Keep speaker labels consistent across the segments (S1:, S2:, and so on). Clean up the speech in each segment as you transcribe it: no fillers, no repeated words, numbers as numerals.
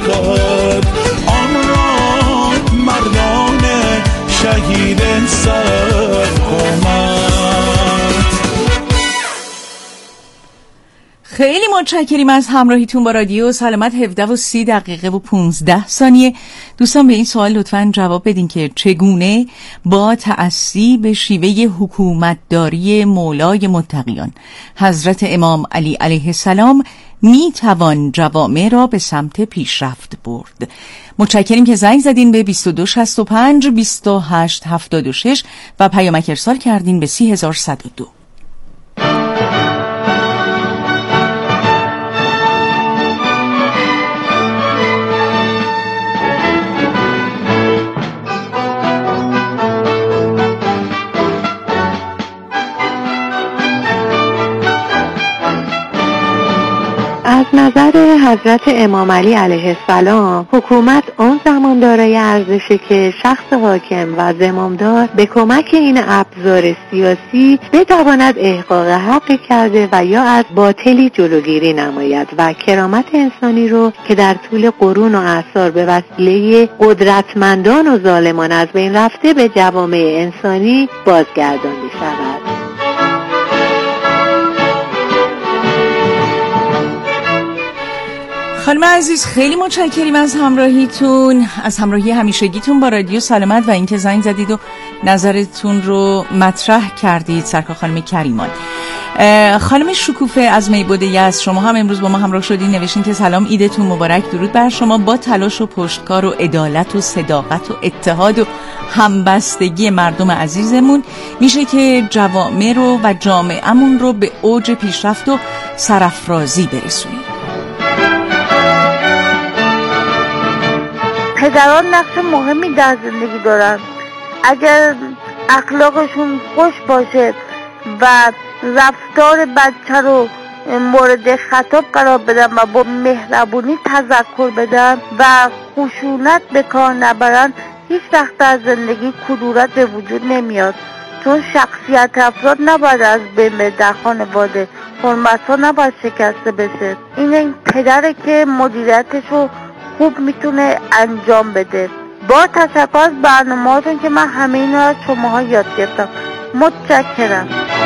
S1: خود، آن را مردان شهید صف کمد.
S2: خیلی متشکریم از همراهیتون با رادیو سلامت. 17:30 و 15 دوستان به این سوال لطفاً جواب بدین که چگونه با تأسی به شیوه حکومتداری مولای متقیان حضرت امام علی علیه السلام می توان جوامع را به سمت پیشرفت برد. متشکریم که زنگ زدین به 2265 2876 و پیامک ارسال کردین به 30102.
S3: از نظر حضرت امام علی علیه السلام حکومت آن زمان دارای ارزشه که شخص حاکم و زمامدار به کمک این ابزار سیاسی بتواند احقاق حق کرده و یا از باطلی جلوگیری نماید و کرامت انسانی رو که در طول قرون و اعصار به وسیله قدرتمندان و ظالمان از بین رفته به جوامع انسانی بازگردانده شود.
S2: خانم عزیز خیلی متشکریم از همراهیتون، از همراهی همیشگیتون با رادیو سلامت و اینکه زنگ زدید و نظرتون رو مطرح کردید. سرکار خانم کریمان. خانم شکوفه از میبود یزد، شما هم امروز با ما همراه شدین، نوشتین که سلام، عیدتون مبارک، درود بر شما. با تلاش و پشتکار و عدالت و صداقت و اتحاد و همبستگی مردم عزیزمون میشه که جوامع رو و جامعه‌مون رو به اوج پیشرفت و سرافرازی برسونیم.
S4: پدران نقش مهمی در زندگی دارن. اگر اخلاقشون خوش باشه و رفتار بچه رو مورد خطاب قرار بدن و با مهربونی تذکر بدن و خشونت به کار نبرن، هیچ وقت در زندگی کدورت به وجود نمیاد، چون شخصیت افراد نباید از بین بره در خانواده، حرمت ها نباید شکسته بشه. این پدره که مدیریتش رو خوب میتونه انجام بده. با تشکر از برنامه‌هاتون که من همه اینا از شماها یاد گرفتم. متشکرم.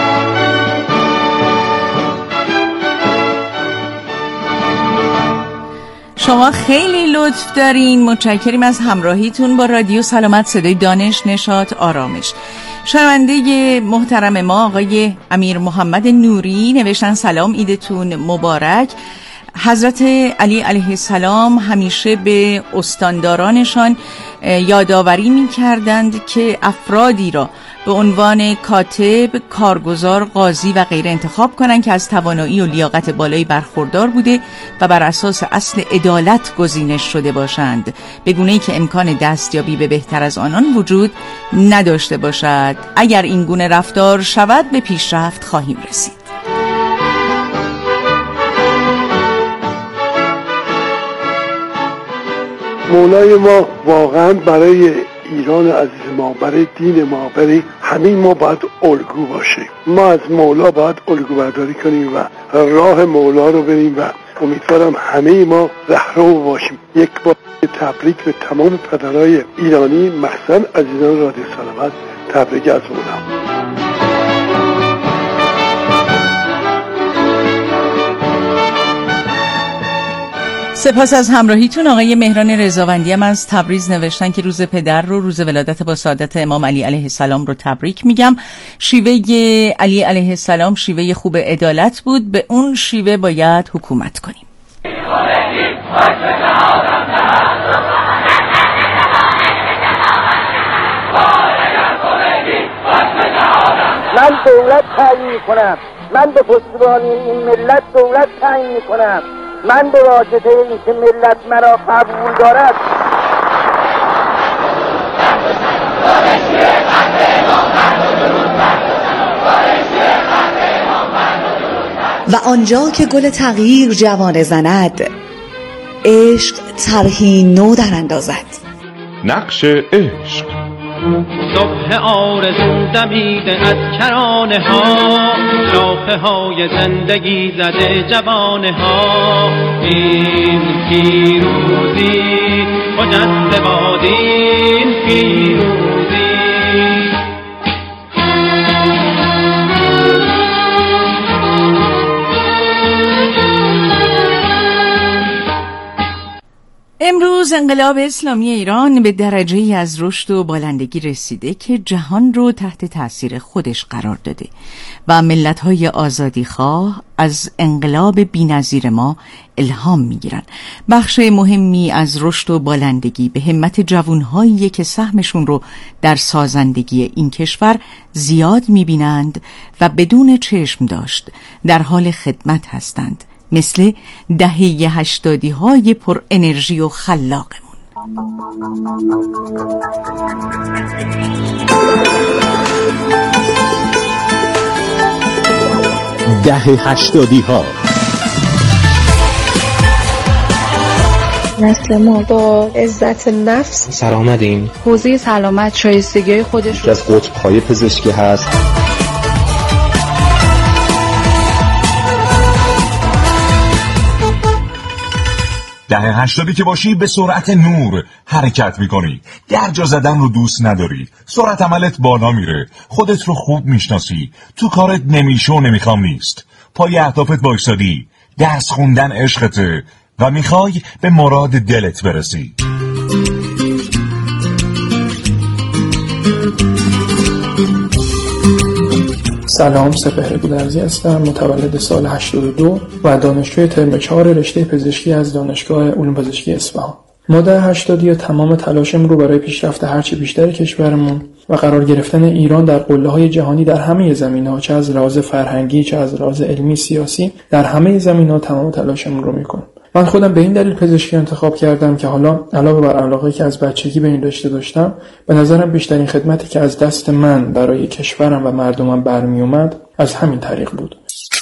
S2: شما خیلی لطف دارین. متشکریم از همراهیتون با رادیو سلامت، صدای دانش، نشاط، آرامش. شنونده محترم ما آقای امیر محمد نوری نوشتن سلام، عیدتون مبارک. حضرت علی علیه السلام همیشه به استاندارانشان یادآوری می‌کردند که افرادی را به عنوان کاتب، کارگزار، قاضی و غیره انتخاب کنند که از توانایی و لیاقت بالایی برخوردار بوده و بر اساس اصل عدالت گزینش شده باشند، به گونه‌ای که امکان دستیابی به بهتر از آنان وجود نداشته باشد. اگر این گونه رفتار شود به پیشرفت خواهیم رسید.
S5: مولای ما واقعا برای ایران عزیز ما، برای دین ما، برای همه ما باید الگو باشه. ما از مولا باید الگو برداری کنیم و راه مولا رو بریم و امیدوارم همه ما رهرو باشیم. یک بار تبریک به تمام پدرای ایرانی، مخصوصا عزیزان رادیو سلامت، تبریک از مولا.
S2: سپاس از همراهیتون. آقای مهران رضاوندی هم از تبریز نوشتن که روز پدر رو، روز ولادت با سعادت امام علی علیه السلام رو تبریک میگم. شیوه علی علیه السلام شیوه خوب عدالت بود، به اون شیوه باید حکومت کنیم.
S6: من دولت تعیین میکنم، من به پشتیبانی این ملت دولت تعیین میکنم، من به واسطه این که ملت مرا قبول دارد
S7: و آنجا که گل تغییر جوانه زند، عشق طرحی نو در اندازد.
S8: نقش عشق صبح آرزو دمیده از کرانه ها، شاخه های زندگی زده جوانه ها. این پیروزی خجسته باد، این پیروزی.
S2: امروز انقلاب اسلامی ایران به درجه‌ای از رشد و بالندگی رسیده که جهان رو تحت تأثیر خودش قرار داده و ملت‌های آزادیخواه از انقلاب بی‌نظیر ما الهام می‌گیرن. بخش مهمی از رشد و بالندگی به همت جوان‌هایی که سهمشون رو در سازندگی این کشور زیاد می‌بینند و بدون چشم داشت در حال خدمت هستند، مثل دهه 80 های پر انرژی و خلاقمون.
S1: دهه 80 ها
S9: نسل ما با عزت نفس
S10: سرآمدیم.
S9: حوزه سلامت شایستگی خودش رو
S10: از قطب‌های پزشکی هست.
S1: دهه 80 که باشی به سرعت نور حرکت میکنی، درجا زدن رو دوست نداری، سرعت عملت بالا میره، خودت رو خوب میشناسی، تو کارت نمیشه و نمیخوام نیست، پای اهدافت بایستادی، درس خوندن عشقته و میخوای به مراد دلت برسی.
S11: سلام، سپهر گودرزی هستم، متولد سال 82 و دانشجوی ترم 4 رشته پزشکی از دانشگاه علوم پزشکی اصفهان. ما در 80 تمام تلاشمون رو برای پیشرفت هرچی بیشتر کشورمون و قرار گرفتن ایران در قله‌های جهانی در همه زمینه‌ها، چه از لحاظ فرهنگی چه از لحاظ علمی سیاسی، در همه زمینه‌ها تمام تلاشمون رو میکنیم. من خودم به این دلیل پزشکی انتخاب کردم که حالا علاوه بر علاقه‌ای که از بچگی به این رشته داشتم، به نظرم بیشترین خدمتی که از دست من برای کشورم و مردمم برمی اومد از همین طریق بود.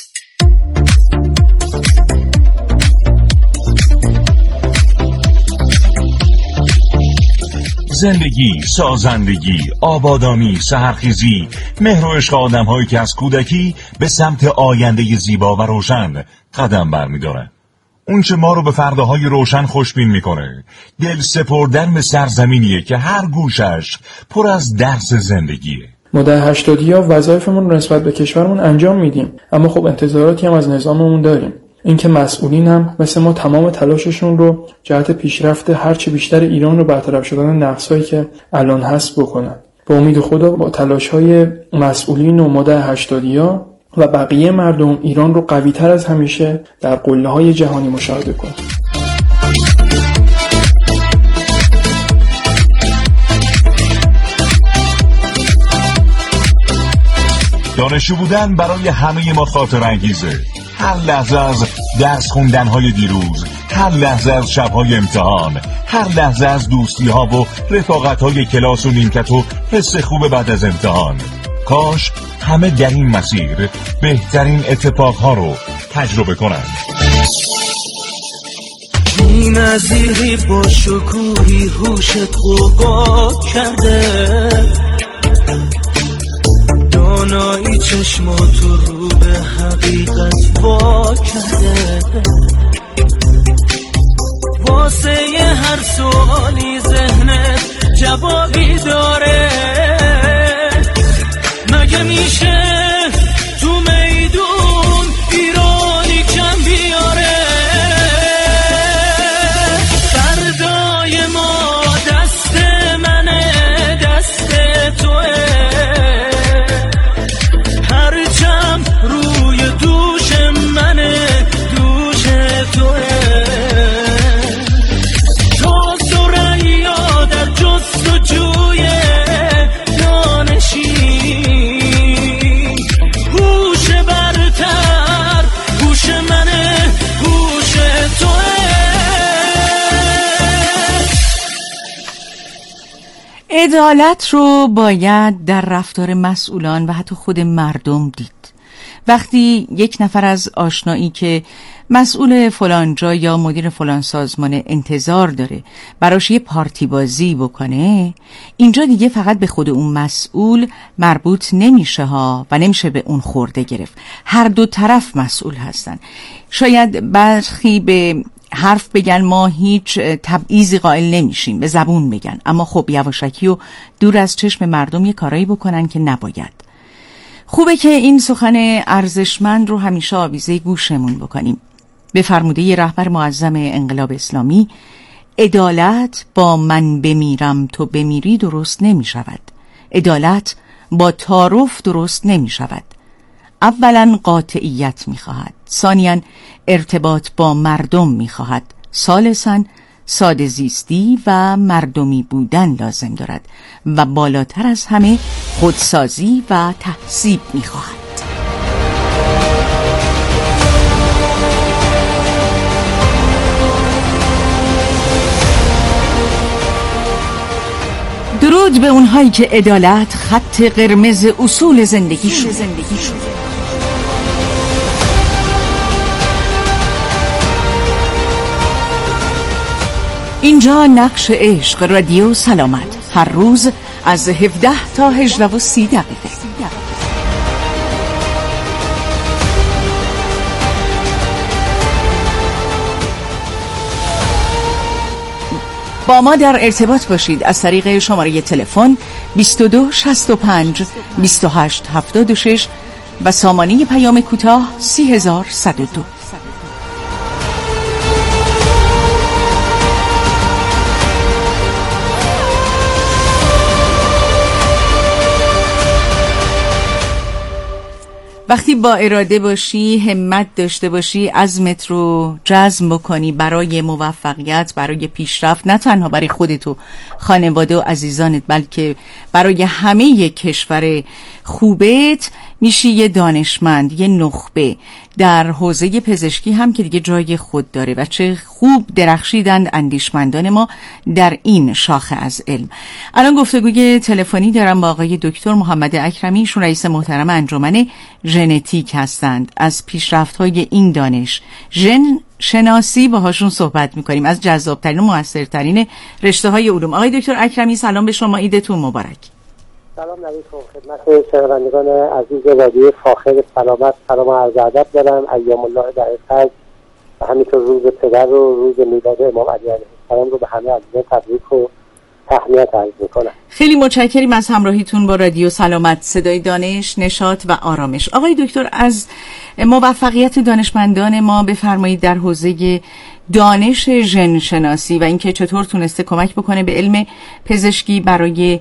S1: زندگی، سازندگی، آبادانی، سحرخیزی، مهر و عشق آدم‌هایی که از کودکی به سمت آینده زیبا و روشن قدم برمی‌دارن. اون چه ما رو به فرداهای روشن خوشبین میکنه، دل سپردن به سرزمینیه که هر گوشش پر از درس زندگیه.
S11: ما در 80 وظایفمون رو نسبت به کشورمون انجام میدیم، اما خب انتظاراتی هم از نظاممون داریم. اینکه مسئولین هم مثل ما تمام تلاششون رو جهت پیشرفت هرچی بیشتر ایران رو برطرف شدن نقصایی که الان هست بکنن. با امید خدا با تلاش‌های مسئولین و ما در 80 و بقیه مردم ایران رو قوی‌تر از همیشه در قله‌های جهانی مشاهده کنیم.
S1: دانشجو بودن برای همه ما خاطر انگیزه. هر لحظه از درس خوندن‌های دیروز، هر لحظه از شب‌های امتحان، هر لحظه از دوستی‌ها و رفاقت‌های کلاس و نیمکت و حس خوب بعد از امتحان. کاش همه در این مسیر بهترین اتفاقها رو تجربه کنند.
S12: بی نظیری با شکوهی هوشت غوغا کرده، دانایی چشماتو رو به حقیقت وا کرده، واسه هر سوالی ذهنت جوابی داره. مگه میشه تو میدون ایرانی کم بیاره؟ فردای ما دست منه، دست توه، هرچم روی دوش منه، دوش توه. تا سریا در جستجوی دانشی،
S2: عدالت رو باید در رفتار مسئولان و حتی خود مردم دید وقتی یک نفر از آشنایی که مسئول فلان جا یا مدیر فلان سازمان انتظار داره براش یه پارتی بازی بکنه، اینجا دیگه فقط به خود اون مسئول مربوط نمیشه ها و نمیشه به اون خورده گرفت. هر دو طرف مسئول هستن. شاید برخی به حرف بگن ما هیچ تبعیضی قائل نمیشیم، به زبون بگن، اما خب یواشکی و دور از چشم مردم یه کارایی بکنن که نباید. خوبه که این سخن ارزشمند رو همیشه آویزه گوشمون بکنیم. به فرموده رهبر معظم انقلاب اسلامی، عدالت با من بمیرم تو بمیری درست نمی شود. عدالت با تعارف درست نمی شود. اولا قاطعیت می خواهد، ثانیاً ارتباط با مردم می خواهد، ثالثاً ساده زیستی و مردمی بودن لازم دارد و بالاتر از همه خودسازی و تهذیب می خواهد. درود به اونهایی که عدالت خط قرمز اصول زندگی شد. اینجا نقش عشق، رادیو سلامت، هر روز از 17 تا 18:30 دقیقه. با ما در ارتباط باشید از طریق شماره تلفن 22 65 28 76 و سامانه پیام کوتاه 30102. وقتی با اراده باشی، همت داشته باشی، عزمت رو جزم بکنی برای موفقیت، برای پیشرفت، نه تنها برای خودت و خانواده و عزیزانت بلکه برای همه کشور خوبت، میشی یه دانشمند، یه نخبه در حوزه پزشکی هم که دیگه جای خود داره و چه خوب درخشیدند اندیشمندان ما در این شاخه از علم. الان گفتگوی تلفنی دارم با آقای دکتر محمد اکرمی، ایشون رئیس محترم انجمن ژنتیک هستند. از پیشرفت‌های این دانش ژن شناسی باهاشون صحبت می‌کنیم، از جذاب‌ترین و موثرترین رشته‌های علوم. آقای دکتر اکرمی سلام به شما، عیدتون مبارک.
S6: سلام علیکم خدمت شنوندگان عزیز رادیو فاخر سلامت، سلام و عرض ادب دارم. ایام الله در فجر و همینطور روز پدر و روز میلاد امام علی علیه السلام رو به همه عزیزان تبریک و تهنیت عرض میکنم.
S2: خیلی متشکریم از همراهیتون با رادیو سلامت، صدای دانش، نشاط و آرامش. آقای دکتر، از موفقیت دانشمندان ما بفرمایید در حوزه دانش ژن شناسی و اینکه چطور تونسته کمک بکنه به علم پزشکی برای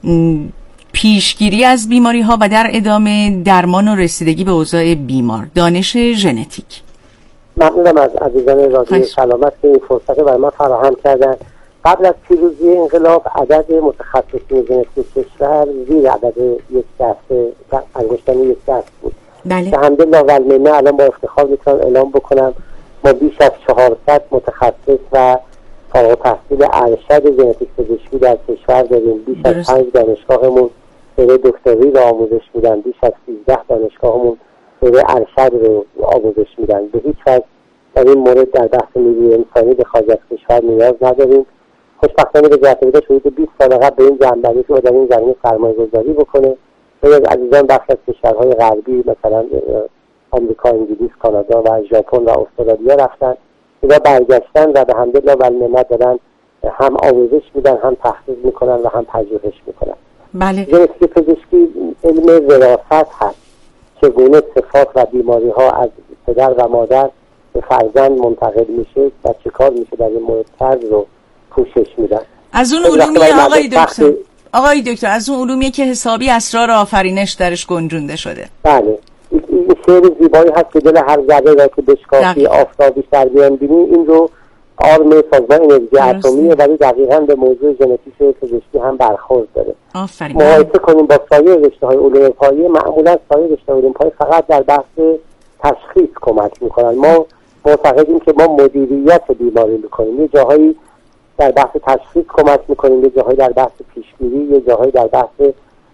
S2: پیشگیری از بیماری ها و در ادامه درمان و رسیدگی به اوضاع بیمار، دانش ژنتیک.
S6: ممنونم از عزیزان رادیو سلامت که این فرصت برای ما فراهم کردن. قبل از پیروزی انقلاب عدد متخصصین ژنتیک کشور زیر عدد یک دسته انگشتانی یک دست بود.
S2: بله.
S6: که الحمدلله و المنه الان با افتخار میتونم اعلام بکنم ما بیش از 400 متخصص و فارغ التحصیل ارشد ژنتیک پزشکی در کشور داریم. بیش از 5 دانشگاهمون دوره دکتری رو آموزش میدن، بیش از 13 دانشگاهمون دوره ارشد رو آموزش میدن. به هیچ وجه در این مورد در بحث نیروی انسانی به خارج از کشور نیاز نداریم. خوشبختانه به جهت حدود 20 سال قبل به این جنبندی که در این زمینه سرمایه‌گذاری بکنه. خیلی از عزیزان بخش از کشورهای غربی مثلا آمریکا، انگلیس، کانادا و ژاپن و استرالیا رفتن، اینا برگشتن و به حمدالله و المنه دارن هم آموزش میدن، هم تحقیق میکنن و هم پژوهش میکنن.
S2: بله.
S6: ژنتیک پزشکی علم وراثت هست، چگونه صفات و بیماری ها از پدر و مادر به فرزند منتقل میشه و چه کار میشه در این مورد کرد رو پوشش میدن.
S2: از اون علومیه آقای دکتر از اون علومیه که حسابی اسرار آفرینش درش گنجونده شده.
S6: بله، این شعر زیبایی هست که دل هر ذره را که بشکافی آفتابی سر بیان بینی، این رو آرم سازمان انرژی اتمیه ولی دقیقاً به موضوع ژنتیک پزشکی هم برخورد داره.
S2: آفرین.
S6: مقایسه کنیم با سایر رشته‌های علوم پایه، معمولاً سایر رشته‌های علوم پایه فقط در بحث تشخیص کمک می‌کنن. ما معتقدیم که ما مدیریت بیماری می‌کنیم، یه جاهایی در بحث تشخیص کمک می‌کنیم، یه جاهایی در بحث پیشگیری، یه جاهایی در بحث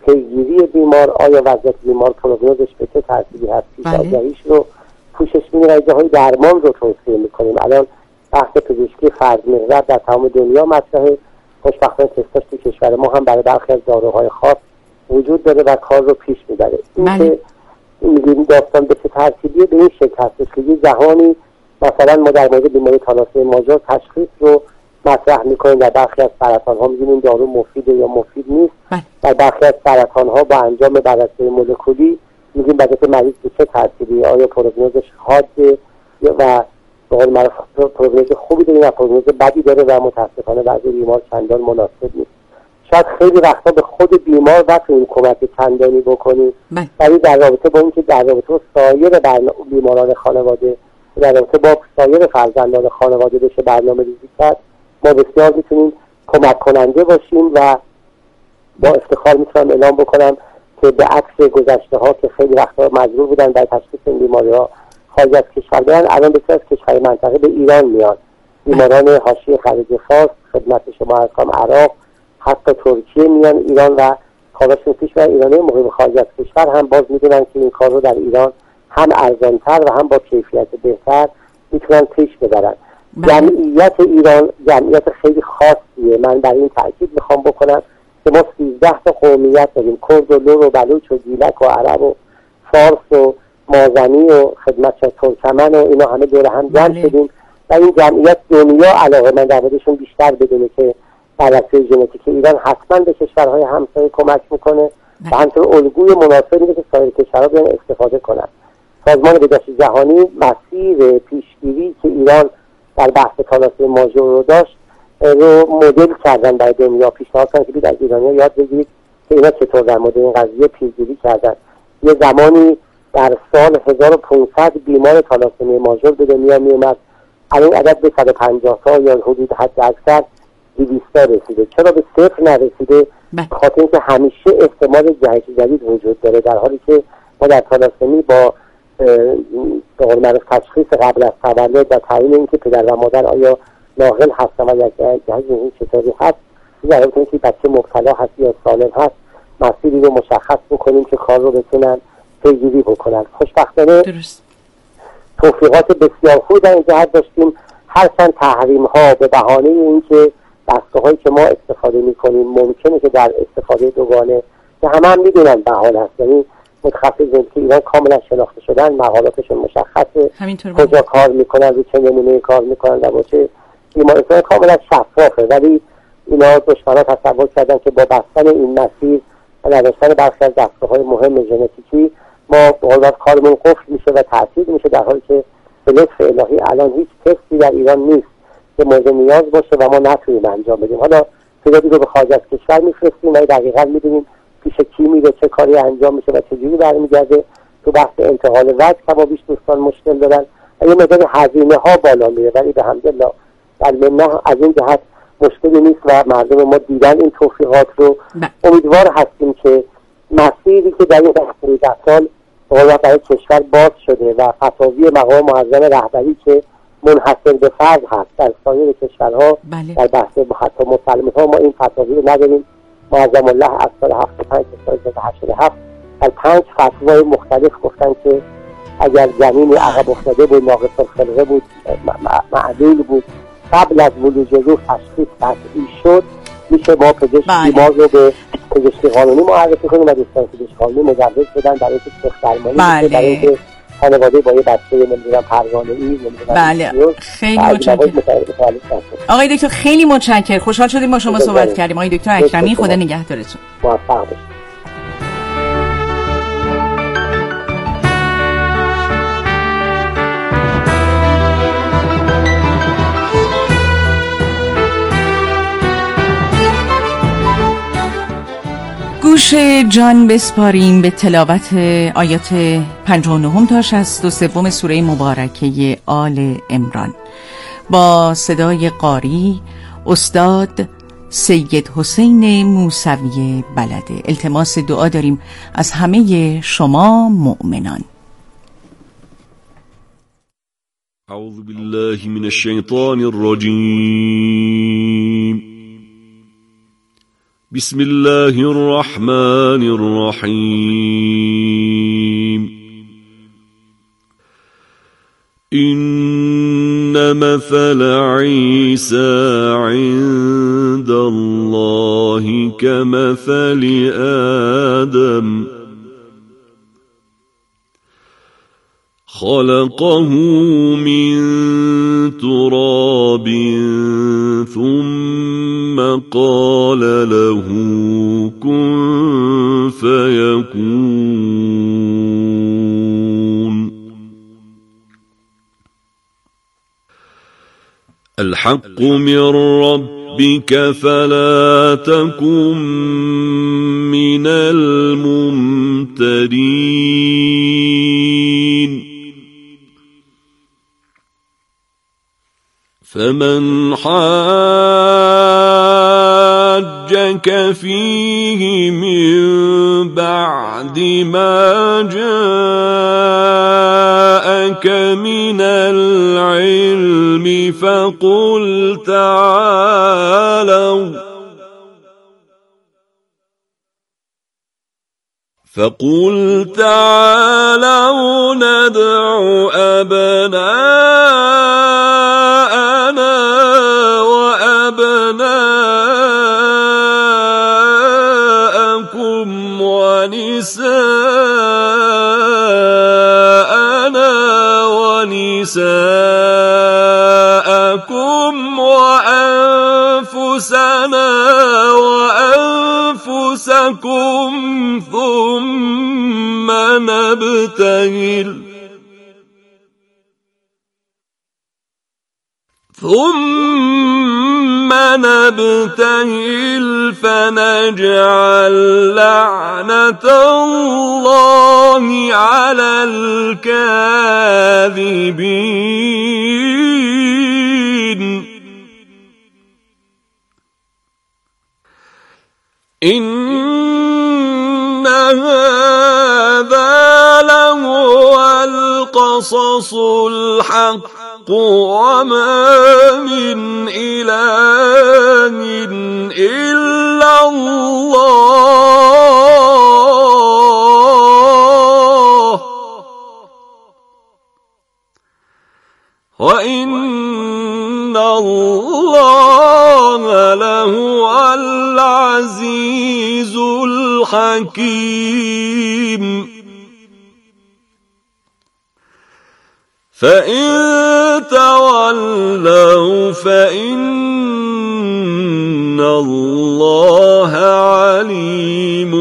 S6: پیگیری بیمار، آیا وضعیت بیمار پروگنوزش به چه ترتیبی هست، پیش‌آگهیش رو پوشش می‌دیم و جاهای درمان رو توصیه می‌کنیم. الان بحث پزشکی فرد-محور در تمام دنیا مطرحه. خوشبختانه تستاش تو کشور ما هم برای برخی از داروهای خاص وجود داره و کار رو پیش میبره. این که میگیم داستان به چه ترتیبیه به این شکل هستش که یه جهانی مثلا ما در مورد بیماری تالاسمی ماژور تشخیص رو مطرح میکنیم. در برخی از سرطان ها میگیم این دارو مفیده یا مفید نیست. در برخی از سرطان ها با انجام بررسی مولکولی میگیم وضعیت مریض به چه ترتیبیه، آیا پروگنوزش حاده و به قول معروف پروگنوز خوبی داره یا پروگنوز بدی داره و متاسفانه بعضی بیمار چندان مناسب نیست. شاید خیلی وقتا به خود بیمار بتونیم کمک چندانی بکنیم، ولی در رابطه با اینکه در رابطه با سایر بیماران خانواده، در رابطه با سایر فرزندان خانواده بشه برنامه ریزی کرد، ما بسیار میتونیم کمک کننده باشیم و با افتخار میتونم اعلام بکنم که به عکس گذشته ها که خیلی وقتا مجبور بودن در تشخیص این بیماری ها خارج از کشور برن، الان بسیار از کشور منطقه به ایران میاد. بیماران حاشیه خلیج فارس، خدمت شما عرض کنم عراق، حتی ترکیه میان ایران و کارشون پیش میبرن. ایرانی مقیم خارج از کشور هم باز میدونن که این کار رو در ایران هم ارزانتر و هم با کیفیت بهتر میتونن پیش ببرن. جمعیت ایران جمعیت خیلی خاصیه. من در این تاکید میخوام بکنم که ما 13 تا قومیت داریم، کرد و لور و بلوچ و گیلک و عرب و فارس و مازنی و خدمت ترکمن و اینا همه دور هم جمع شدیم و این جمعیت دنیا علاقه من در موردشون بیشتر بدونه که بررسی ژنتیک ایران حتما به کشورهای همسایه کمک میکنه و همچنین الگوی مناسب میده که سایر کشورها بیان استفاده کنن. سازمان بهداشت جهانی مسیر پیشگیری که ایران در بحث تالاسمی ماژور رو داشت رو مدل کردن برای دنیا. پیشنهاد کردن که از ایرانی‌ها یاد بگیرید که اینا چطور در مورد این قضیه پیشگیری کردن. یه زمانی در سال 1500 بیمار تالاسمی ماژور به دنیا میومد، الان عدد به 150 تا یا حدود حد اکثر 200 رسیده. چرا به صفر نرسیده؟ به خاطر اینکه همیشه احتمال جهش جدید وجود داره، در حالی که ما در تالاسمی با به قول معروف تشخیص قبل از تولد و تعیین اینکه پدر و مادر آیا ناقل هستن و یک جهش این چطوری هست، در حالی که بچه مبتلا هست یا سالم هست مسیری رو مشخص بکنیم که کار رو بتونن پیگیری بکنن. خوشبختانه توفیقات بسیار خوب در این جهت داشتیم. هرچند تحریم ها به بهانه اینکه دستگاه‌هایی که ما استفاده می‌کنیم ممکنه که در استفاده دوگانه که همه می‌دونن بهانه است، یعنی متخصصین که ایران کاملا شناخته شدن، مقالاتشون مشخصه، کجا کار میکنن، رو چه نمونه کار میکنن و با چه بیماری‌های کاملا شفافه، ولی اینا دشمنان تصور کردن که با بستن این مسیر و نداشتن برخی از دستگاه‌های مهم ژنتیکی ما باید کارمون قفل میشه و تعطیل میشه، در حالی که به لطف الهی الان هیچ تستی در ایران نیست که مورد نیاز باشه و ما نتونیم انجام بدیم. حالا تعدادی رو به خارج از کشور میفرستیم و دقیقاً میدونیم پیش کی میره، چه کاری انجام میشه و چجوری برمیگرده. تو بحث انتقال وجه کمابیش دوستان مشکل دارن و یه مقدار هزینه ها بالا میره، ولی به حمدالله المنه از این جهت مشکلی نیست و مردم ما دیدن این توفیقات رو. امیدوار هستیم که مسیری که در این 18 سال برای کشور باز شده و فتاوی مقام معظم رهبری که منحصر به فرد هست در سایر کشورها در بحث حتی مسلمان ها ما این فتاوی رو نداریم. معظم الله از سال 75 تا سال 87 در 5 فتوای مختلف گفتن که اگر جنین عقب افتاده بود، ناقص الخلقه بود، معلول بود، قبل از ولوج روح تشخیص قطعی شد، میشه ما پزشک بیمار رو به پزشکی قانونی معرفی کنیم و دوستان پزشکی قانونی مجوز بدن برای اینکه سخت درمانی بشه، برای اینکه خانواده با یه بچه نمیدونم پروانه‌ای
S2: بله. خیلی متشکرم آقای دکتر، خیلی متشکرم، خوشحال شدیم با شما صحبت کردیم. آقای دکتر اکرمی، خدا نگهدارتون.
S6: موفق باشید.
S2: گوش جان بسپاریم به تلاوت آیات 59 تا 63 سوره مبارکه آل عمران با صدای قاری استاد سید حسین موسوی بلده. التماس دعا داریم از همه شما مؤمنان.
S13: اعوذ بالله من الشیطان الرجیم. بسم الله الرحمن الرحيم إن مثل عيسى عند الله كمثل آدم خلقه من تراب ثم قال له كن فيكون الحق من ربك فلا تكن من الممترين فمن حاجك فيه من بعد ما جاءك من العلم فقل تعالوا ندع أبناءنا وأبناءكم ونساءنا ونساءكم وأنفسنا وأنفسكم ثم نبتهل فنجعل لعنة الله على الكاذبين إن هذا لهو القصص الحق وما من إله إلا الله وإن الله لهو العزيز الحكيم فإن تولوا فإن الله عليم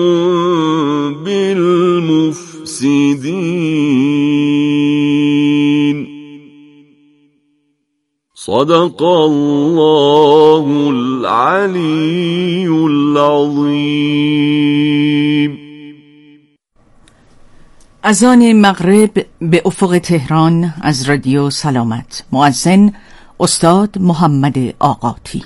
S13: بالمفسدين صدق الله العلي العظيم.
S2: اذان مغرب به افق تهران از رادیو سلامت. مؤذن استاد محمد آقاتی.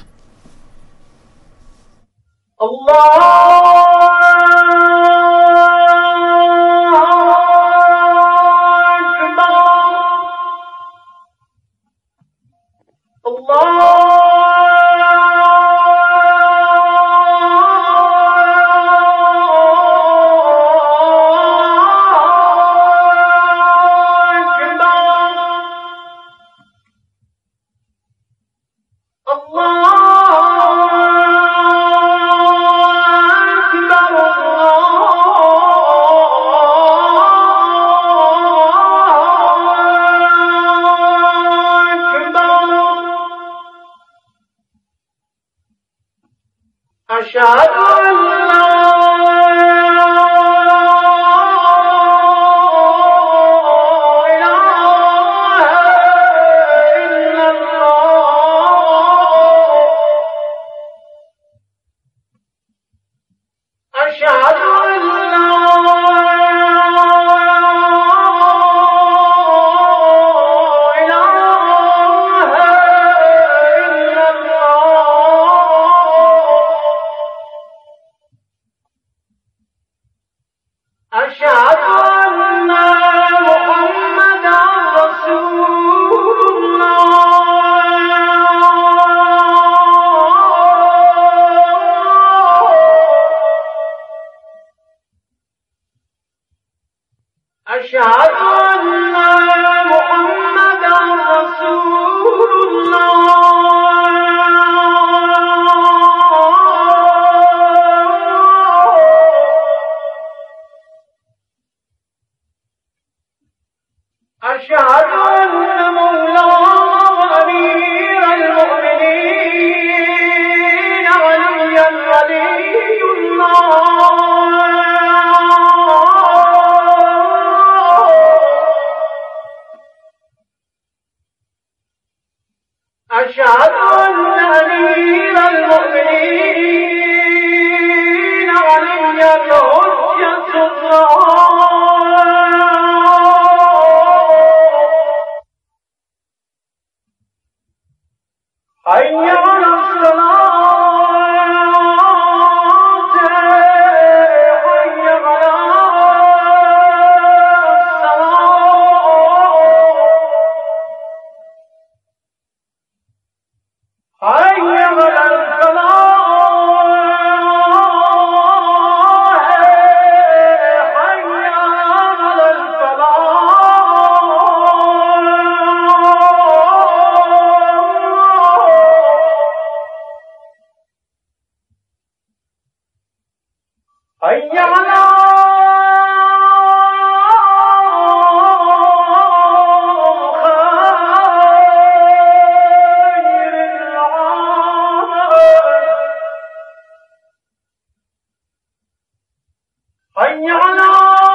S12: أشهد أن أمير المؤمنين علي الحجة حي على الصلاة حي على الصلاة حي على الفلاح حي على الفلاح حي على حي على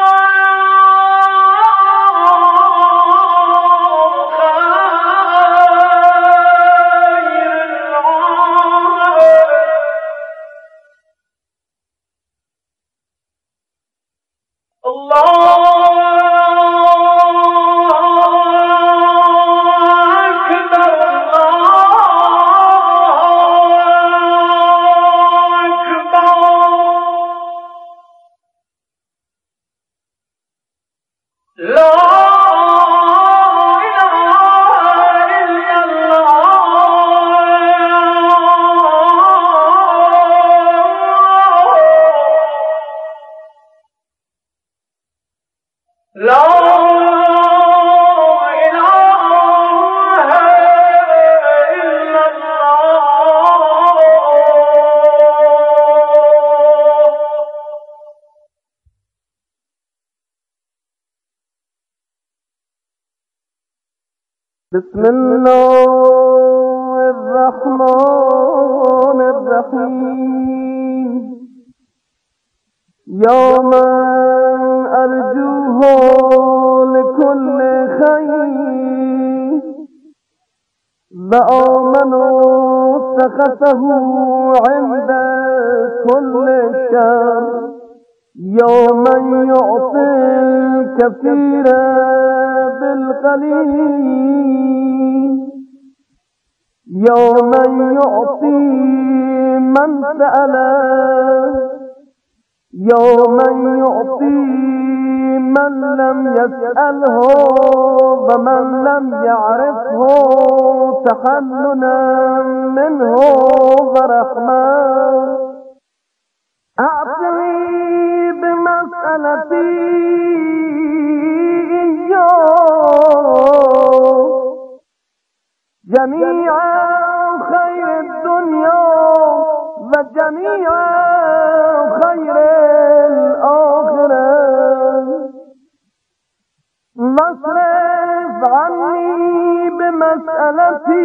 S12: بسم الله الرحمن الرحيم يا من أرجوه لكل خير وآمنوا سخطه عند كل شر يا من يعطي الكثير بالقليل يا من يعطي من سأله يا من يعطي من لم يسأله ومن لم يعرفه تحننا منه ورحمة أعطني بمسألتي جميع خير الدنيا وجميع خير الآخرة واصرف عني بمسألتي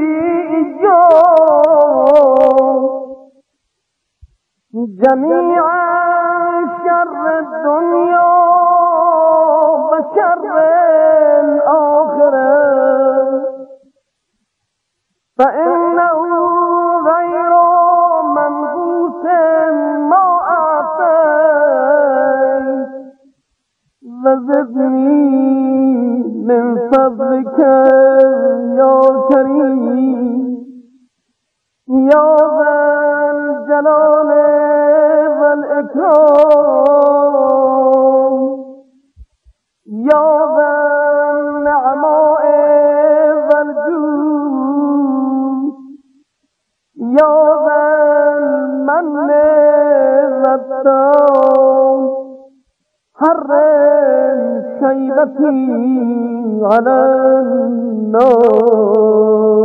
S12: جميع شر الدنيا وشر الآخرة فإنه غير منقوص ما أعطيت وزدني من فضلك يا كريم يا ذا الجلال والإكرام يا ذا النعماء والجود يا ذا المن والتوب حرم شيبتي على النار